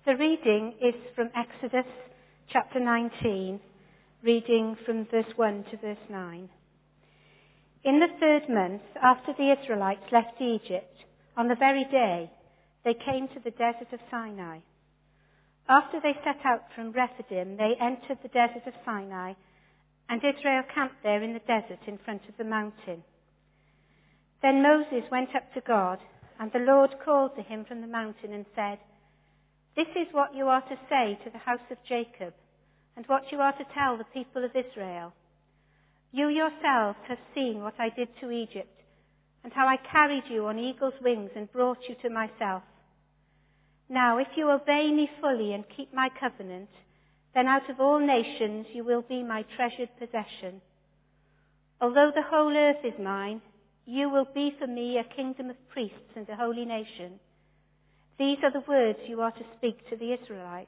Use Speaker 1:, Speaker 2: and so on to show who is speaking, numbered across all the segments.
Speaker 1: The reading is from Exodus chapter 19, reading from verse 1 to verse 9. In the 3rd month, after the Israelites left Egypt, on the very day, they came to the desert of Sinai. After they set out from Rephidim, they entered the desert of Sinai, and Israel camped there in the desert in front of the mountain. Then Moses went up to God, and the Lord called to him from the mountain and said, "This is what you are to say to the house of Jacob, and what you are to tell the people of Israel. You yourselves have seen what I did to Egypt, and how I carried you on eagle's wings and brought you to myself. Now, if you obey me fully and keep my covenant, then out of all nations you will be my treasured possession. Although the whole earth is mine, you will be for me a kingdom of priests and a holy nation. These are the words you are to speak to the Israelites."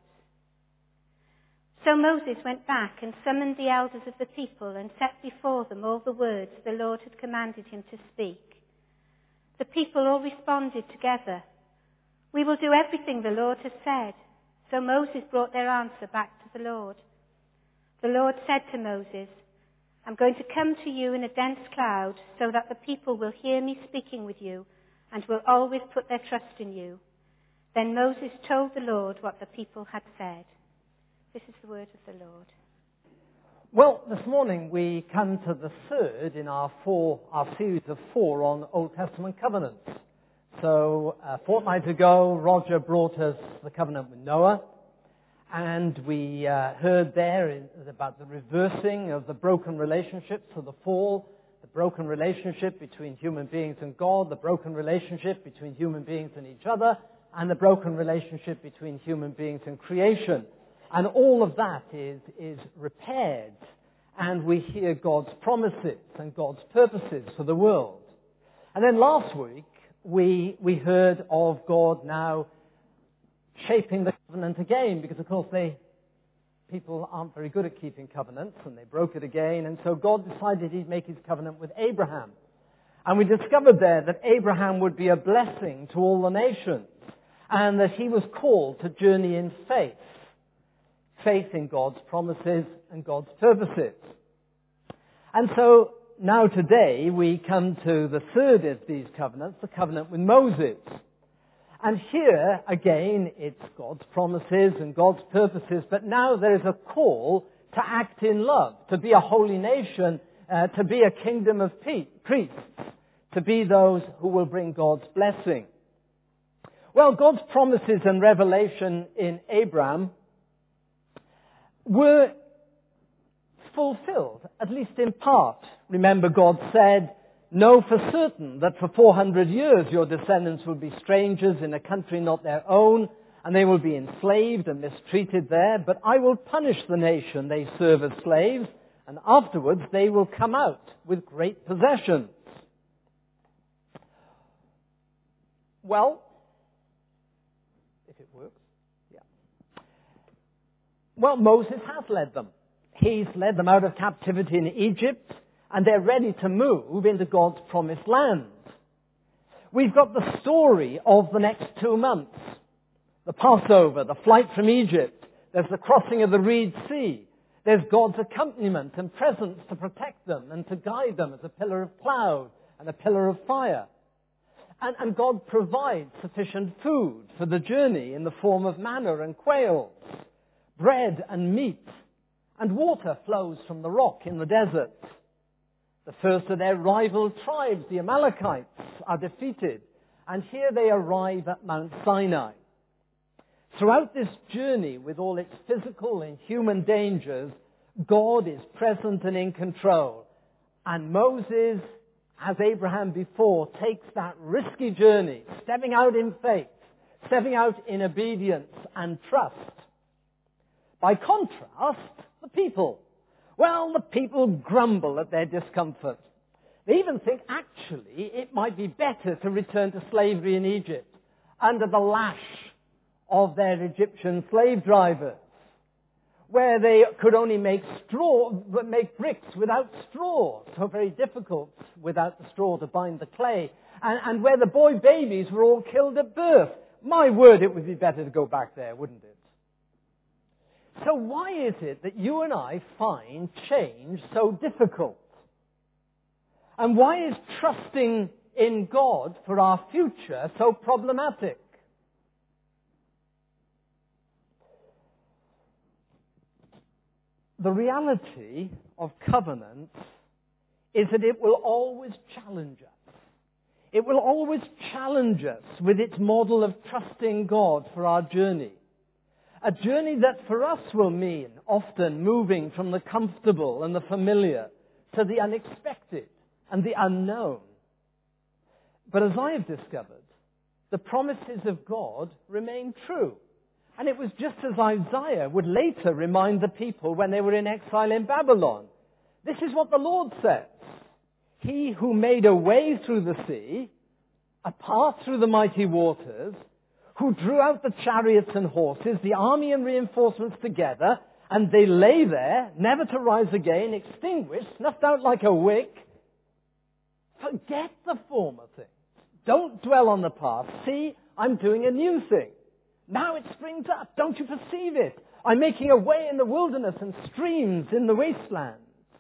Speaker 1: So Moses went back and summoned the elders of the people and set before them all the words the Lord had commanded him to speak. The people all responded together, "We will do everything the Lord has said." So Moses brought their answer back to the Lord. The Lord said to Moses, "I'm going to come to you in a dense cloud so that the people will hear me speaking with you and will always put their trust in you." Then Moses told the Lord what the people had said. This is the word of the Lord.
Speaker 2: Well, this morning we come to the third in our series of 4 on Old Testament covenants. So a fortnight ago, Roger brought us the covenant with Noah, and we heard there about the reversing of the broken relationships of the fall, the broken relationship between human beings and God, the broken relationship between human beings and each other, and the broken relationship between human beings and creation. And all of that is repaired, and we hear God's promises and God's purposes for the world. And then last week, we heard of God now shaping the covenant again, because of course people aren't very good at keeping covenants, and they broke it again, and so God decided he'd make his covenant with Abraham. And we discovered there that Abraham would be a blessing to all the nations, and that he was called to journey in faith in God's promises and God's purposes. And so now today we come to the third of these covenants, the covenant with Moses. And here again it's God's promises and God's purposes, but now there is a call to act in love, to be a holy nation, to be a kingdom of priests, to be those who will bring God's blessing. Well, God's promises and revelation in Abraham were fulfilled, at least in part. Remember, God said, "Know for certain that for 400 years your descendants will be strangers in a country not their own, and they will be enslaved and mistreated there, but I will punish the nation they serve as slaves, and afterwards they will come out with great possessions." Well, if it works. Well, Moses has led them. He's led them out of captivity in Egypt, and they're ready to move into God's promised land. We've got the story of the next 2 months. The Passover, the flight from Egypt. There's the crossing of the Reed Sea. There's God's accompaniment and presence to protect them and to guide them as a pillar of cloud and a pillar of fire. And God provides sufficient food for the journey in the form of manna and quails, bread and meat, and water flows from the rock in the desert. The first of their rival tribes, the Amalekites, are defeated, and here they arrive at Mount Sinai. Throughout this journey, with all its physical and human dangers, God is present and in control. And Moses, as Abraham before, takes that risky journey, stepping out in faith, stepping out in obedience and trust. By contrast, the people. Well, the people grumble at their discomfort. They even think, actually, it might be better to return to slavery in Egypt under the lash of their Egyptian slave drivers, where they could only make bricks without straw, so very difficult without the straw to bind the clay, and where the boy babies were all killed at birth. my word, it would be better to go back there, wouldn't it? So why is it that you and I find change so difficult? And why is trusting in God for our future so problematic? The reality of covenants is that it will always challenge us. It will always challenge us with its model of trusting God for our journey. A journey that for us will mean often moving from the comfortable and the familiar to the unexpected and the unknown. But as I have discovered, the promises of God remain true. And it was just as Isaiah would later remind the people when they were in exile in Babylon. This is what the Lord says. He who made a way through the sea, a path through the mighty waters, who drew out the chariots and horses, the army and reinforcements together, and they lay there, never to rise again, extinguished, snuffed out like a wick. Forget the former things. Don't dwell on the past. See, I'm doing a new thing. Now it springs up. Don't you perceive it? I'm making a way in the wilderness and streams in the wastelands.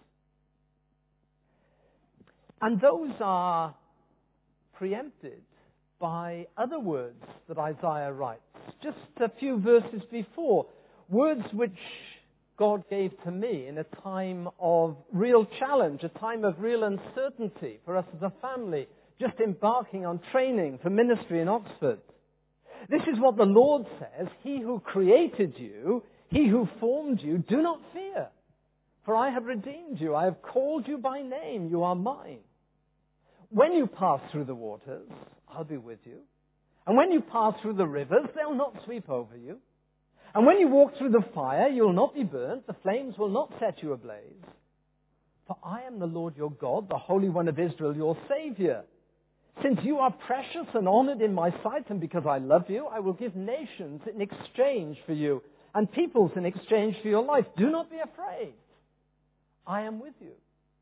Speaker 2: And those are preempted by other words that Isaiah writes. Just a few verses before. Words which God gave to me in a time of real challenge, a time of real uncertainty for us as a family, just embarking on training for ministry in Oxford. This is what the Lord says, He who created you, He who formed you, do not fear. For I have redeemed you, I have called you by name, you are mine. When you pass through the waters, I'll be with you. And when you pass through the rivers, they'll not sweep over you. And when you walk through the fire, you'll not be burnt, the flames will not set you ablaze. For I am the Lord your God, the Holy One of Israel, your Savior. Since you are precious and honored in my sight, and because I love you, I will give nations in exchange for you, and peoples in exchange for your life. Do not be afraid. I am with you.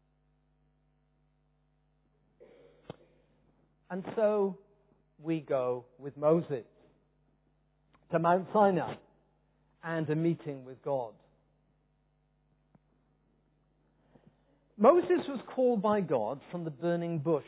Speaker 2: And so we go with Moses to Mount Sinai and a meeting with God. Moses was called by God from the burning bush.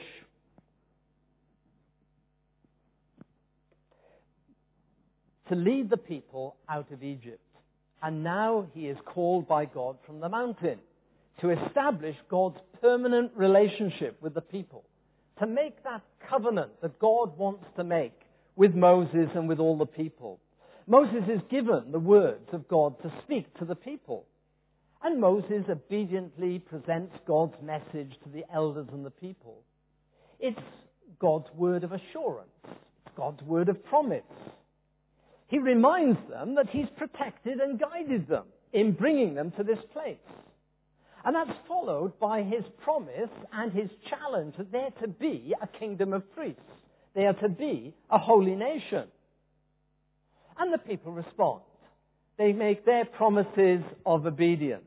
Speaker 2: To lead the people out of Egypt. And now he is called by God from the mountain to establish God's permanent relationship with the people. To make that covenant that God wants to make with Moses and with all the people. Moses is given the words of God to speak to the people. And Moses obediently presents God's message to the elders and the people. It's God's word of assurance. It's God's word of promise. He reminds them that He's protected and guided them in bringing them to this place. And that's followed by His promise and His challenge that they're to be a kingdom of priests. They are to be a holy nation. And the people respond. They make their promises of obedience.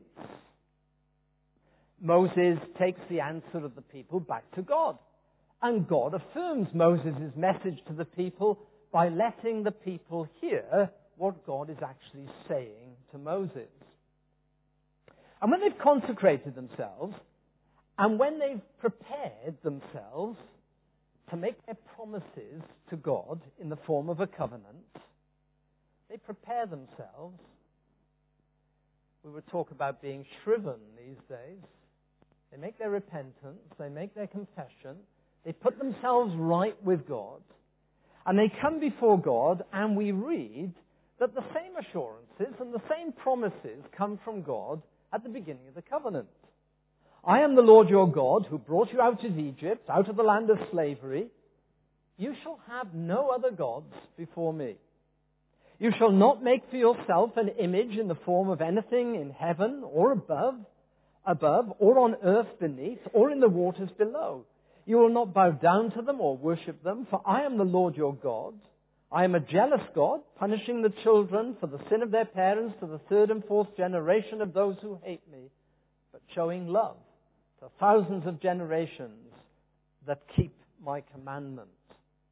Speaker 2: Moses takes the answer of the people back to God. And God affirms Moses' message to the people by letting the people hear what God is actually saying to Moses. And when they've consecrated themselves, and when they've prepared themselves to make their promises to God in the form of a covenant, they prepare themselves. We would talk about being shriven these days. They make their repentance, they make their confession, they put themselves right with God, and they come before God, and we read that the same assurances and the same promises come from God at the beginning of the covenant. I am the Lord your God who brought you out of Egypt, out of the land of slavery. You shall have no other gods before me. You shall not make for yourself an image in the form of anything in heaven or above, or on earth beneath, or in the waters below. You will not bow down to them or worship them, for I am the Lord your God. I am a jealous God, punishing the children for the sin of their parents to the third and fourth generation of those who hate me, but showing love to thousands of generations that keep my commandments.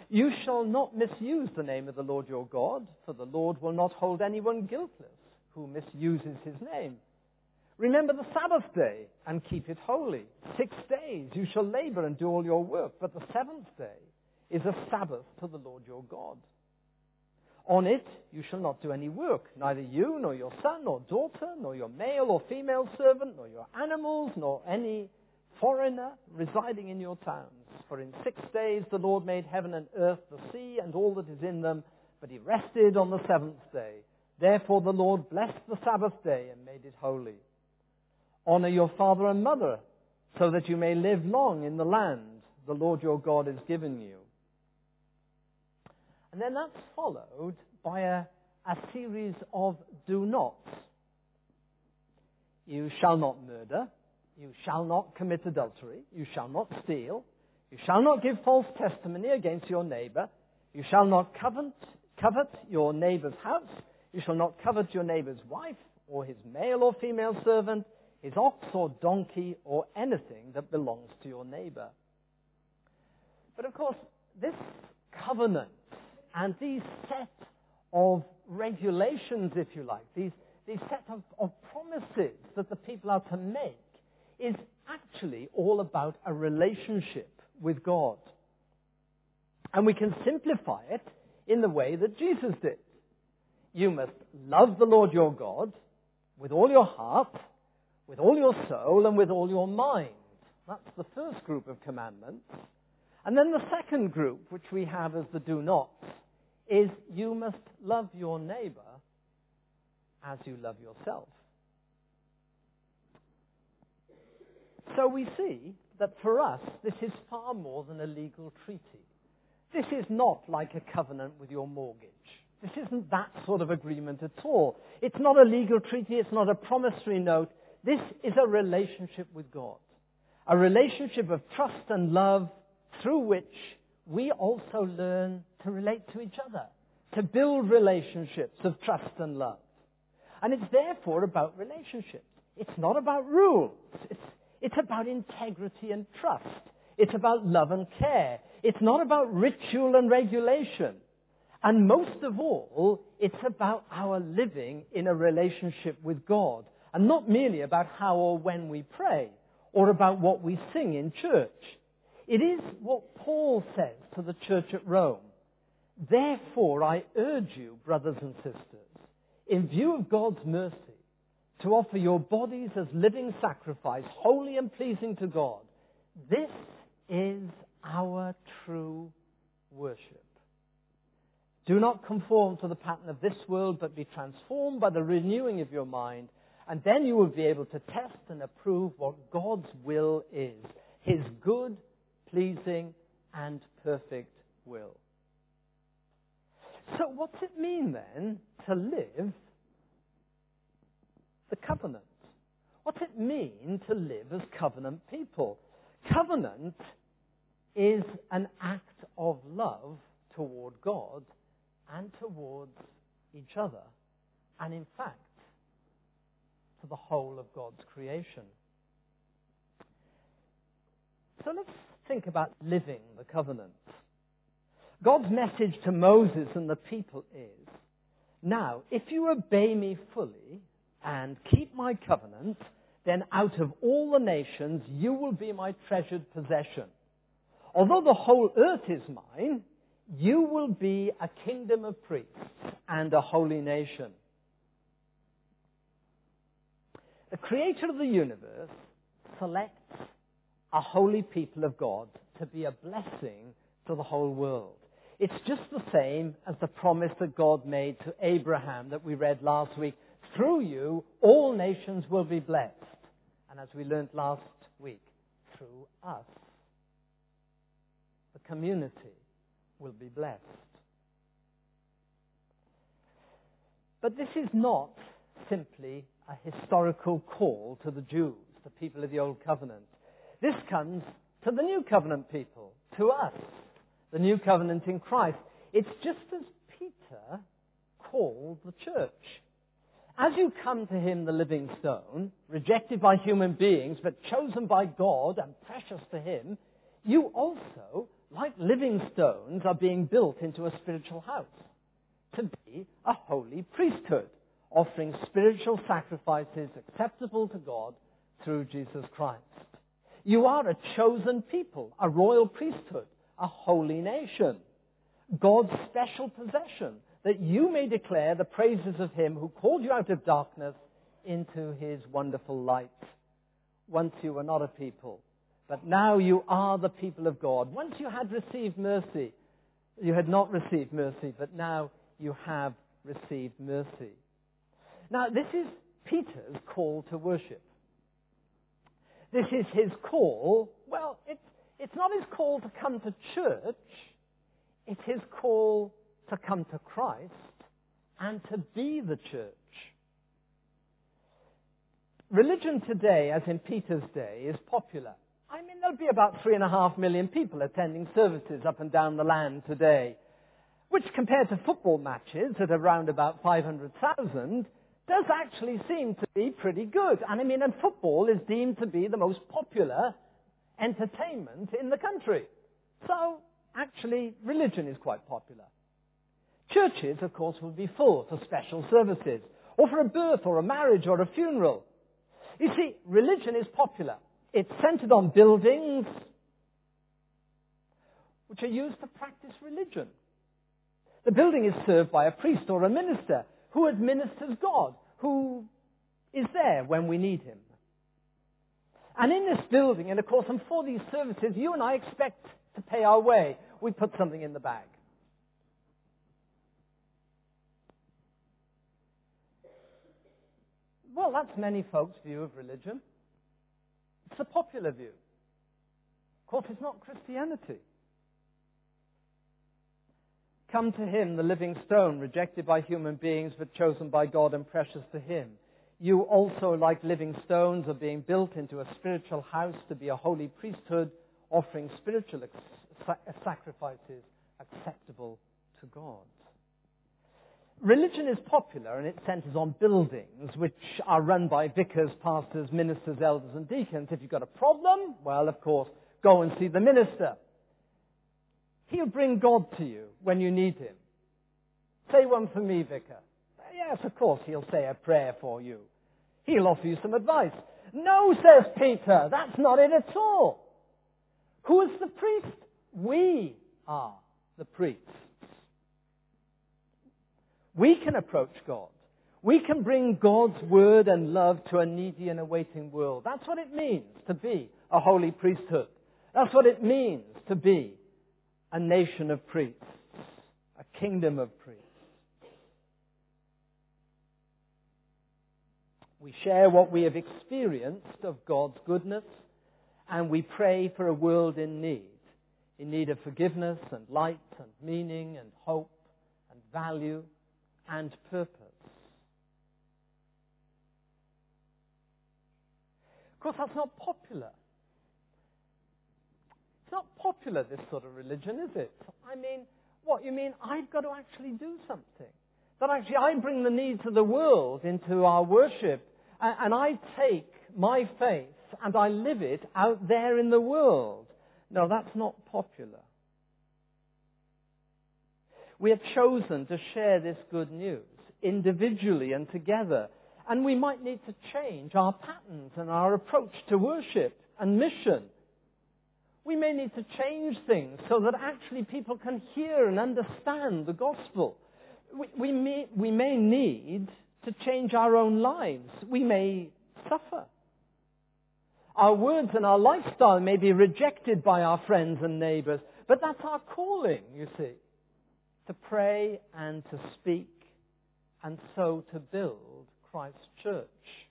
Speaker 2: You shall not misuse the name of the Lord your God, for the Lord will not hold anyone guiltless who misuses his name. Remember the Sabbath day and keep it holy. 6 days you shall labor and do all your work, but the seventh day is a Sabbath to the Lord your God. On it you shall not do any work, neither you, nor your son, nor daughter, nor your male or female servant, nor your animals, nor any foreigner residing in your towns. For in 6 days the Lord made heaven and earth, the sea, and all that is in them, but he rested on the seventh day. Therefore the Lord blessed the Sabbath day and made it holy. Honor your father and mother, so that you may live long in the land the Lord your God has given you. And then that's followed by a series of do nots. You shall not murder. You shall not commit adultery. You shall not steal. You shall not give false testimony against your neighbor. You shall not covet your neighbor's house. You shall not covet your neighbor's wife, or his male or female servant, his ox or donkey, or anything that belongs to your neighbor. But of course, this covenant and these set of regulations, if you like, these set of promises that the people are to make, is actually all about a relationship with God. And we can simplify it in the way that Jesus did. You must love the Lord your God with all your heart, with all your soul, and with all your mind. That's the first group of commandments. And then the second group, which we have as the do nots, is you must love your neighbor as you love yourself. So we see that for us, this is far more than a legal treaty. This is not like a covenant with your mortgage. This isn't that sort of agreement at all. It's not a legal treaty. It's not a promissory note. This is a relationship with God. A relationship of trust and love through which we also learn to relate to each other, to build relationships of trust and love. And it's therefore about relationships. It's not about rules. It's about integrity and trust. It's about love and care. It's not about ritual and regulation. And most of all, it's about our living in a relationship with God, and not merely about how or when we pray, or about what we sing in church. It is what Paul says to the church at Rome. Therefore, I urge you, brothers and sisters, in view of God's mercy, to offer your bodies as living sacrifice, holy and pleasing to God. This is our true worship. Do not conform to the pattern of this world, but be transformed by the renewing of your mind, and then you will be able to test and approve what God's will is, his good, pleasing, and perfect will. So what's it mean then to live the covenant? What's it mean to live as covenant people? Covenant is an act of love toward God and towards each other, and in fact, to the whole of God's creation. So let's think about living the covenant. God's message to Moses and the people is, now, if you obey me fully and keep my covenant, then out of all the nations you will be my treasured possession. Although the whole earth is mine, you will be a kingdom of priests and a holy nation. The creator of the universe selects a holy people of God to be a blessing to the whole world. It's just the same as the promise that God made to Abraham that we read last week. Through you, all nations will be blessed. And as we learned last week, through us, the community will be blessed. But this is not simply a historical call to the Jews, the people of the Old Covenant. This comes to the New Covenant people, to us, the New Covenant in Christ. It's just as Peter called the church. As you come to him, the living stone, rejected by human beings, but chosen by God and precious to him, you also, like living stones, are being built into a spiritual house to be a holy priesthood, offering spiritual sacrifices acceptable to God through Jesus Christ. You are a chosen people, a royal priesthood, a holy nation, God's special possession, that you may declare the praises of him who called you out of darkness into his wonderful light. Once you were not a people, but now you are the people of God. Once you had received mercy, you had not received mercy, but now you have received mercy. Now, this is Peter's call to worship. This is his call. Well, it's not his call to come to church. It's his call to come to Christ and to be the church. Religion today, as in Peter's day, is popular. I mean, there'll be about 3.5 million people attending services up and down the land today, which compared to football matches at around about 500,000, does actually seem to be pretty good. And I mean, and football is deemed to be the most popular entertainment in the country. So, actually, religion is quite popular. Churches, of course, will be full for special services, or for a birth, or a marriage, or a funeral. You see, religion is popular. It's centered on buildings which are used to practice religion. The building is served by a priest or a minister who administers God, who is there when we need him. And in this building, and of course, and for these services, you and I expect to pay our way. We put something in the bag. Well, that's many folks' view of religion. It's a popular view. Of course, it's not Christianity. Come to him, the living stone, rejected by human beings, but chosen by God and precious to him. You also, like living stones, are being built into a spiritual house to be a holy priesthood, offering spiritual sacrifices acceptable to God. Religion is popular and it centers on buildings which are run by vicars, pastors, ministers, elders and deacons. If you've got a problem, well, of course, go and see the minister. He'll bring God to you when you need him. Say one for me, vicar. Yes, of course, he'll say a prayer for you. He'll offer you some advice. No, says Peter, that's not it at all. Who is the priest? We are the priests. We can approach God. We can bring God's word and love to a needy and awaiting world. That's what it means to be a holy priesthood. That's what it means to be a nation of priests, a kingdom of priests. We share what we have experienced of God's goodness, and we pray for a world in need of forgiveness and light and meaning and hope and value and purpose. Of course, that's not popular. It's not popular, this sort of religion, is it? I mean, what? You mean I've got to actually do something? That actually I bring the needs of the world into our worship, and I take my faith and I live it out there in the world. No, that's not popular. We have chosen to share this good news individually and together. And we might need to change our patterns and our approach to worship and mission. We may need to change things so that actually people can hear and understand the gospel. We may need to change our own lives. We may suffer. Our words and our lifestyle may be rejected by our friends and neighbors, but that's our calling, you see. To pray and to speak, and so to build Christ's church.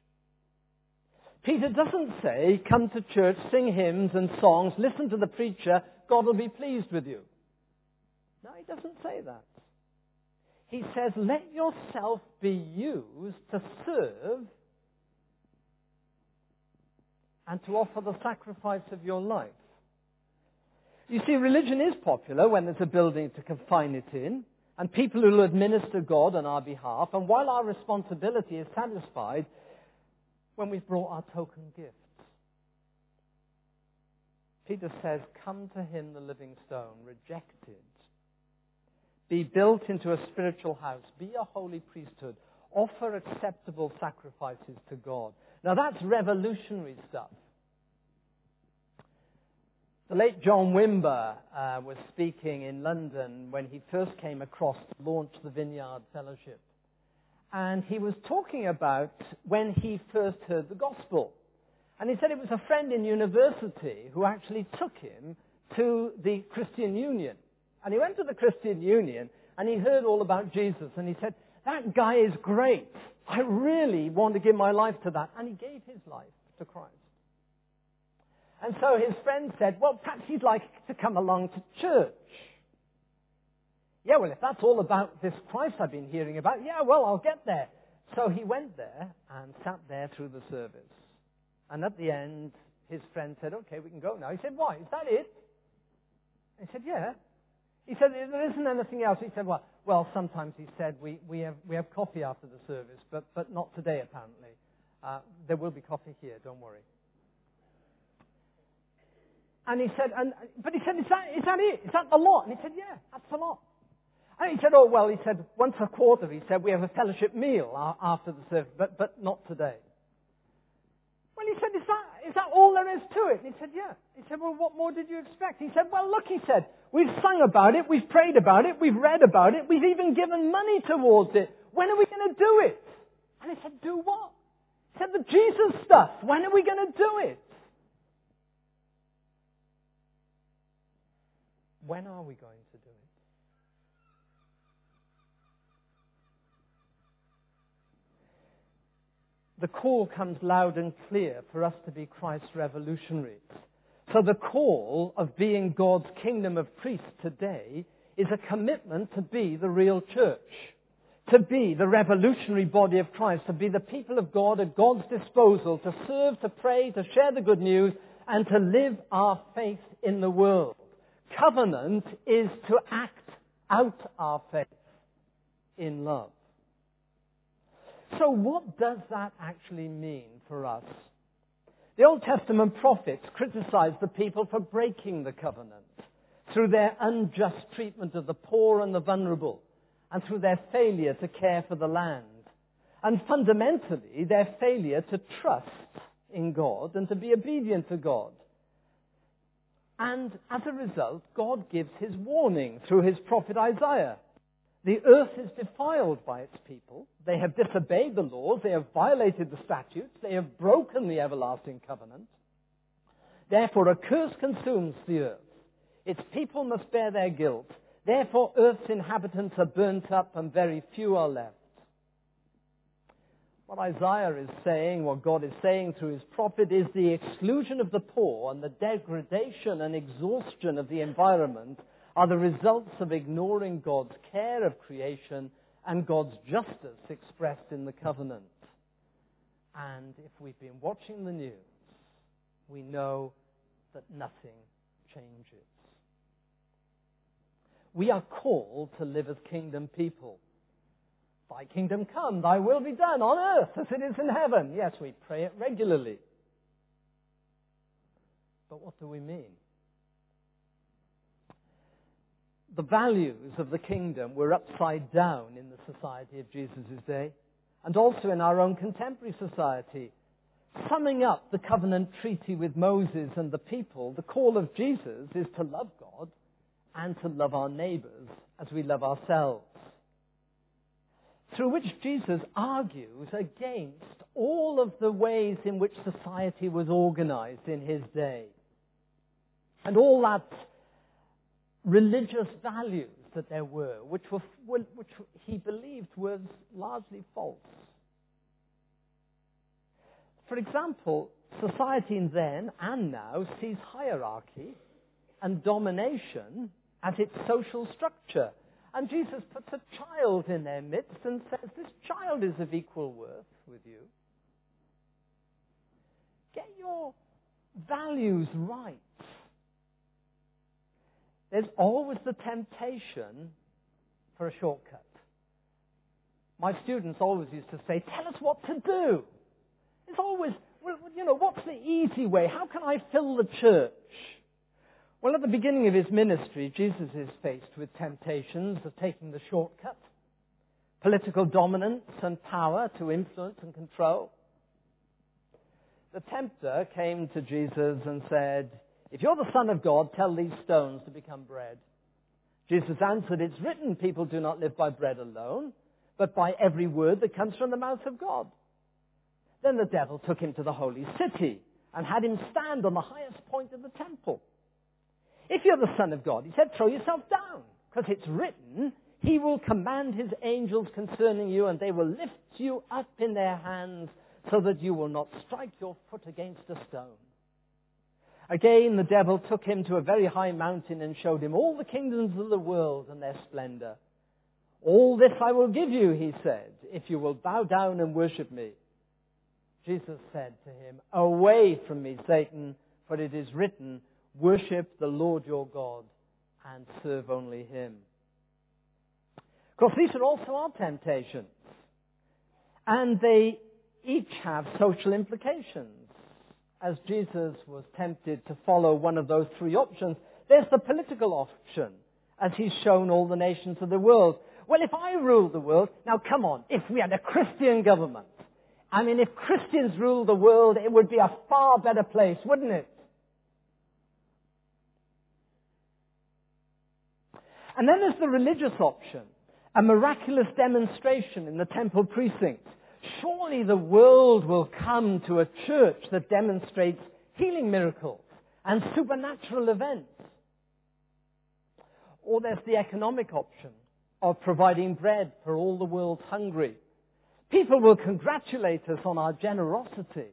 Speaker 2: Peter doesn't say, come to church, sing hymns and songs, listen to the preacher, God will be pleased with you. No, he doesn't say that. He says, let yourself be used to serve and to offer the sacrifice of your life. You see, religion is popular when there's a building to confine it in, and people who will administer God on our behalf, and while our responsibility is satisfied when we've brought our token gifts. Peter says, come to him, the living stone, rejected. Be built into a spiritual house. Be a holy priesthood. Offer acceptable sacrifices to God. Now that's revolutionary stuff. The late John Wimber was speaking in London when he first came across to launch the Vineyard Fellowship. And he was talking about when he first heard the gospel. And he said it was a friend in university who actually took him to the Christian Union. And he went to the Christian Union and he heard all about Jesus. And he said, that guy is great. I really want to give my life to that. And he gave his life to Christ. And so his friend said, well, perhaps he'd like to come along to church. Yeah, well, if that's all about this Christ I've been hearing about, yeah, well, I'll get there. So he went there and sat there through the service. And at the end, his friend said, okay, we can go now. He said, why? Is that it? He said, yeah. He said, there isn't anything else. He said, well, sometimes he said, we have coffee after the service, but not today, apparently. There will be coffee here, don't worry. And he said, but he said, is that it? Is that the lot? And he said, yeah, that's the lot. And he said, oh, well, he said, once a quarter, he said, we have a fellowship meal after the service, but not today. Well, he said, is that all there is to it? And he said, yeah. He said, well, what more did you expect? He said, well, look, he said, we've sung about it, we've prayed about it, we've read about it, we've even given money towards it. When are we going to do it? And he said, do what? He said, the Jesus stuff. When are we going to do it? When are we going to do it? The call comes loud and clear for us to be Christ's revolutionaries. So the call of being God's kingdom of priests today is a commitment to be the real church, to be the revolutionary body of Christ, to be the people of God at God's disposal, to serve, to pray, to share the good news, and to live our faith in the world. Covenant is to act out our faith in love. So what does that actually mean for us? The Old Testament prophets criticized the people for breaking the covenant through their unjust treatment of the poor and the vulnerable, and through their failure to care for the land, and fundamentally their failure to trust in God and to be obedient to God. And as a result, God gives his warning through his prophet Isaiah. The earth is defiled by its people. They have disobeyed the laws. They have violated the statutes. They have broken the everlasting covenant. Therefore, a curse consumes the earth. Its people must bear their guilt. Therefore, earth's inhabitants are burnt up and very few are left. What Isaiah is saying, what God is saying through his prophet, is the exclusion of the poor and the degradation and exhaustion of the environment are the results of ignoring God's care of creation and God's justice expressed in the covenant. And if we've been watching the news, we know that nothing changes. We are called to live as kingdom people. Thy kingdom come, thy will be done on earth as it is in heaven. Yes, we pray it regularly. But what do we mean? The values of the kingdom were upside down in the society of Jesus' day, and also in our own contemporary society. Summing up the covenant treaty with Moses and the people, the call of Jesus is to love God and to love our neighbors as we love ourselves. Through which Jesus argues against all of the ways in which society was organized in his day, and all that religious values that there were, which he believed was largely false. For example, society then and now sees hierarchy and domination as its social structure. And Jesus puts a child in their midst and says, this child is of equal worth with you. Get your values right. There's always the temptation for a shortcut. My students always used to say, tell us what to do. It's always, what's the easy way? How can I fill the church? Well, at the beginning of his ministry, Jesus is faced with temptations of taking the shortcut, political dominance and power to influence and control. The tempter came to Jesus and said, "If you're the Son of God, tell these stones to become bread." Jesus answered, "It's written, people do not live by bread alone, but by every word that comes from the mouth of God." Then the devil took him to the holy city and had him stand on the highest point of the temple. "If you're the Son of God," he said, "throw yourself down, because it's written, he will command his angels concerning you, and they will lift you up in their hands so that you will not strike your foot against a stone." Again, the devil took him to a very high mountain and showed him all the kingdoms of the world and their splendor. "All this I will give you," he said, "if you will bow down and worship me." Jesus said to him, "Away from me, Satan, for it is written, worship the Lord your God and serve only him." Of course, these are also our temptations. And they each have social implications. As Jesus was tempted to follow one of those three options, there's the political option, as he's shown all the nations of the world. Well, if I ruled the world, now come on, if we had a Christian government, if Christians ruled the world, it would be a far better place, wouldn't it? And then there's the religious option, a miraculous demonstration in the temple precincts. Surely the world will come to a church that demonstrates healing miracles and supernatural events. Or there's the economic option of providing bread for all the world's hungry. People will congratulate us on our generosity.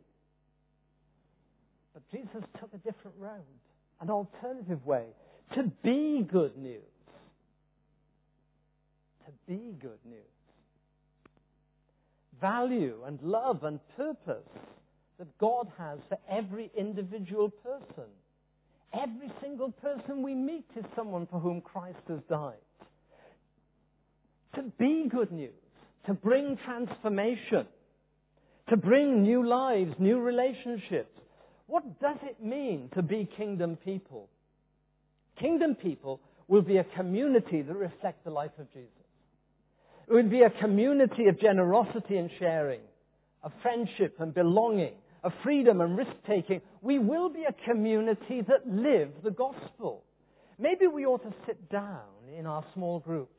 Speaker 2: But Jesus took a different road, an alternative way, to be good news. To be good news. Value and love and purpose that God has for every individual person. Every single person we meet is someone for whom Christ has died. To be good news, to bring transformation, to bring new lives, new relationships. What does it mean to be kingdom people? Kingdom people will be a community that reflect the life of Jesus. It will be a community of generosity and sharing, of friendship and belonging, of freedom and risk-taking. We will be a community that live the gospel. Maybe we ought to sit down in our small groups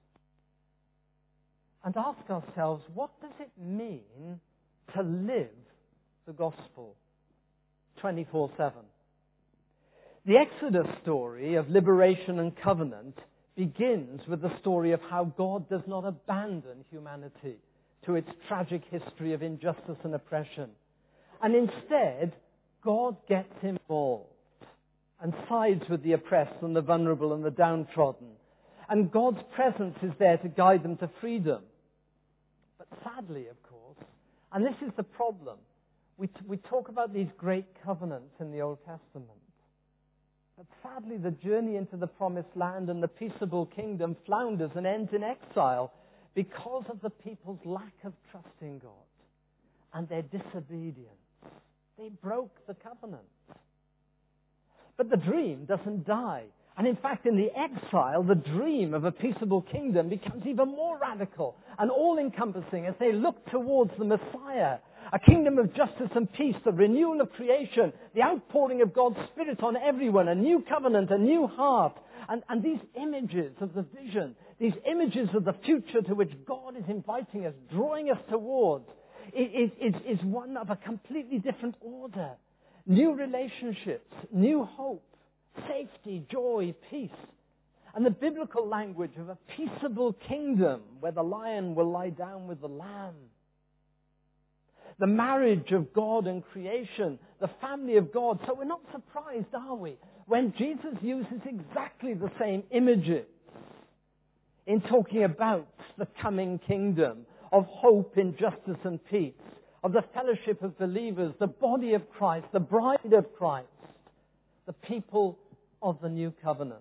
Speaker 2: and ask ourselves, what does it mean to live the gospel 24/7? The Exodus story of liberation and covenant begins with the story of how God does not abandon humanity to its tragic history of injustice and oppression. And instead, God gets involved and sides with the oppressed and the vulnerable and the downtrodden. And God's presence is there to guide them to freedom. But sadly, of course, and this is the problem, we talk about these great covenants in the Old Testament. But sadly, the journey into the promised land and the peaceable kingdom flounders and ends in exile because of the people's lack of trust in God and their disobedience. They broke the covenant. But the dream doesn't die. And in fact, in the exile, the dream of a peaceable kingdom becomes even more radical and all-encompassing as they look towards the Messiah. A kingdom of justice and peace, the renewal of creation, the outpouring of God's Spirit on everyone, a new covenant, a new heart. And these images of the vision, these images of the future to which God is inviting us, drawing us towards, is one of a completely different order. New relationships, new hope, safety, joy, peace. And the biblical language of a peaceable kingdom where the lion will lie down with the lamb. The marriage of God and creation, the family of God. So we're not surprised, are we, when Jesus uses exactly the same images in talking about the coming kingdom of hope in justice and peace, of the fellowship of believers, the body of Christ, the bride of Christ, the people of the new covenant.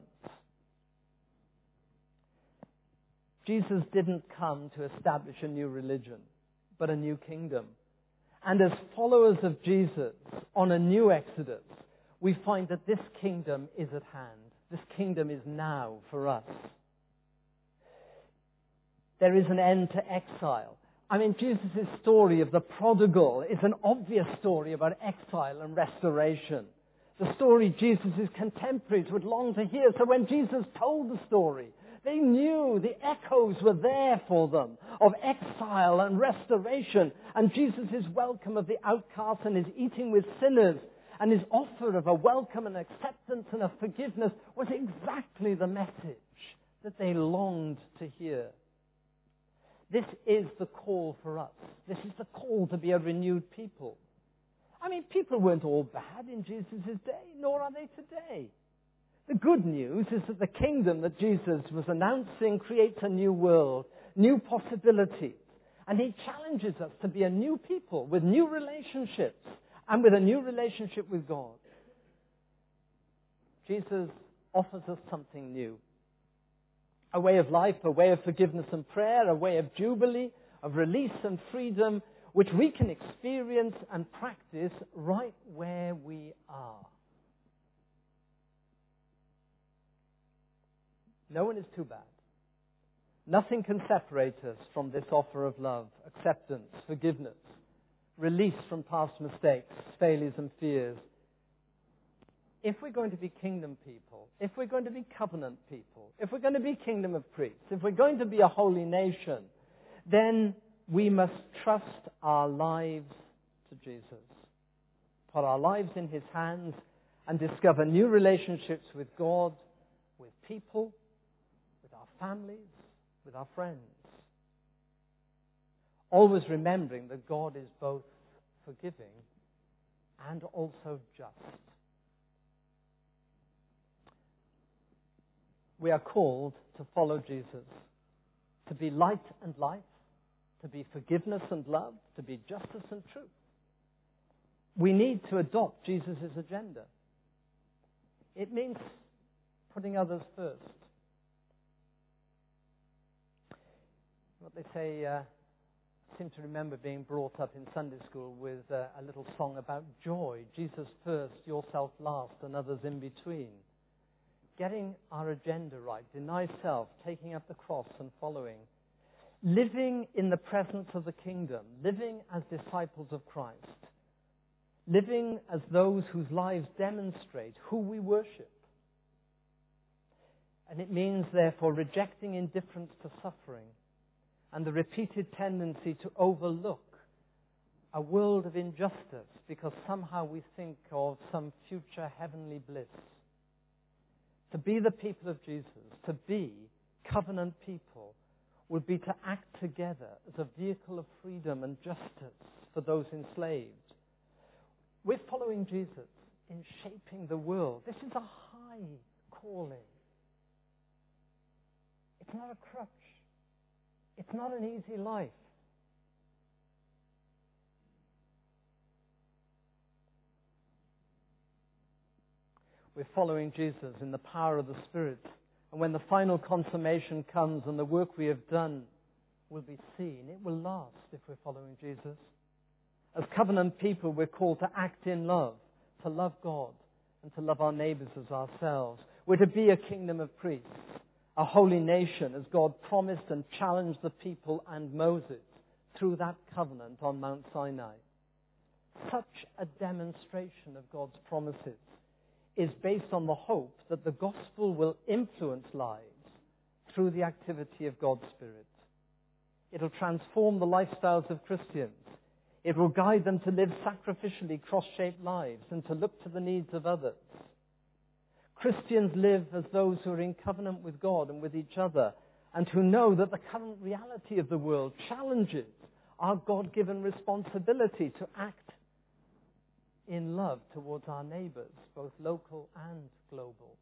Speaker 2: Jesus didn't come to establish a new religion, but a new kingdom. And as followers of Jesus on a new Exodus, we find that this kingdom is at hand. This kingdom is now for us. There is an end to exile. I mean, Jesus' story of the prodigal is an obvious story about exile and restoration. The story Jesus' contemporaries would long to hear. So when Jesus told the story, they knew the echoes were there for them of exile and restoration. And Jesus' welcome of the outcast and his eating with sinners and his offer of a welcome and acceptance and a forgiveness was exactly the message that they longed to hear. This is the call for us. This is the call to be a renewed people. I mean, people weren't all bad in Jesus' day, nor are they today. The good news is that the kingdom that Jesus was announcing creates a new world, new possibilities. And he challenges us to be a new people with new relationships and with a new relationship with God. Jesus offers us something new. A way of life, a way of forgiveness and prayer, a way of jubilee, of release and freedom, which we can experience and practice right where we are. No one is too bad. Nothing can separate us from this offer of love, acceptance, forgiveness, release from past mistakes, failures and fears. If we're going to be kingdom people, if we're going to be covenant people, if we're going to be kingdom of priests, if we're going to be a holy nation, then we must trust our lives to Jesus. Put our lives in his hands and discover new relationships with God, with people, with our families, with our friends. Always remembering that God is both forgiving and also just. We are called to follow Jesus, to be light and life, to be forgiveness and love, to be justice and truth. We need to adopt Jesus' agenda. It means putting others first. What they say, I seem to remember being brought up in Sunday school with a little song about joy. Jesus first, yourself last, and others in between. Getting our agenda right, deny self, taking up the cross and following. Living in the presence of the kingdom, living as disciples of Christ. Living as those whose lives demonstrate who we worship. And it means, therefore, rejecting indifference to suffering and the repeated tendency to overlook a world of injustice because somehow we think of some future heavenly bliss. To be the people of Jesus, to be covenant people, would be to act together as a vehicle of freedom and justice for those enslaved. We're following Jesus in shaping the world. This is a high calling. It's not a crutch. It's not an easy life. We're following Jesus in the power of the Spirit. And when the final consummation comes and the work we have done will be seen, it will last if we're following Jesus. As covenant people, we're called to act in love, to love God, and to love our neighbours as ourselves. We're to be a kingdom of priests, a holy nation, as God promised and challenged the people and Moses through that covenant on Mount Sinai. Such a demonstration of God's promises is based on the hope that the gospel will influence lives through the activity of God's Spirit. It'll transform the lifestyles of Christians. It will guide them to live sacrificially cross-shaped lives and to look to the needs of others. Christians live as those who are in covenant with God and with each other and who know that the current reality of the world challenges our God-given responsibility to act in love towards our neighbours, both local and global.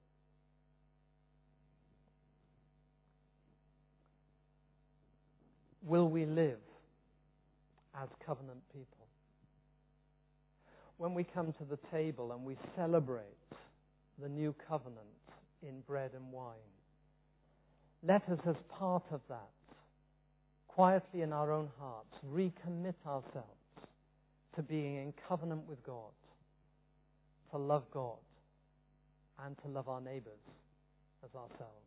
Speaker 2: Will we live as covenant people? When we come to the table and we celebrate the new covenant in bread and wine, let us, as part of that, quietly in our own hearts, recommit ourselves to being in covenant with God, to love God, and to love our neighbors as ourselves.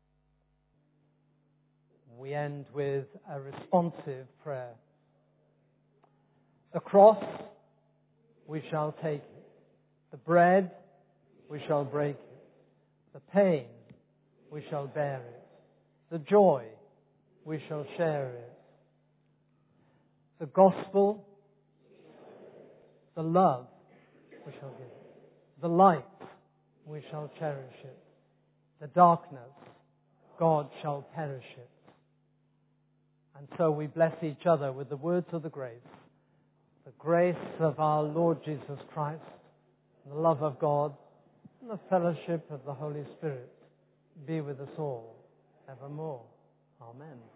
Speaker 2: We end with a responsive prayer. The cross, we shall take it. The bread, we shall break it. The pain, we shall bear it. The joy, we shall share it. The gospel, the love, we shall give it. The light, we shall cherish it. The darkness, God shall perish it. And so we bless each other with the words of the grace. The grace of our Lord Jesus Christ, the love of God, and the fellowship of the Holy Spirit be with us all evermore. Amen.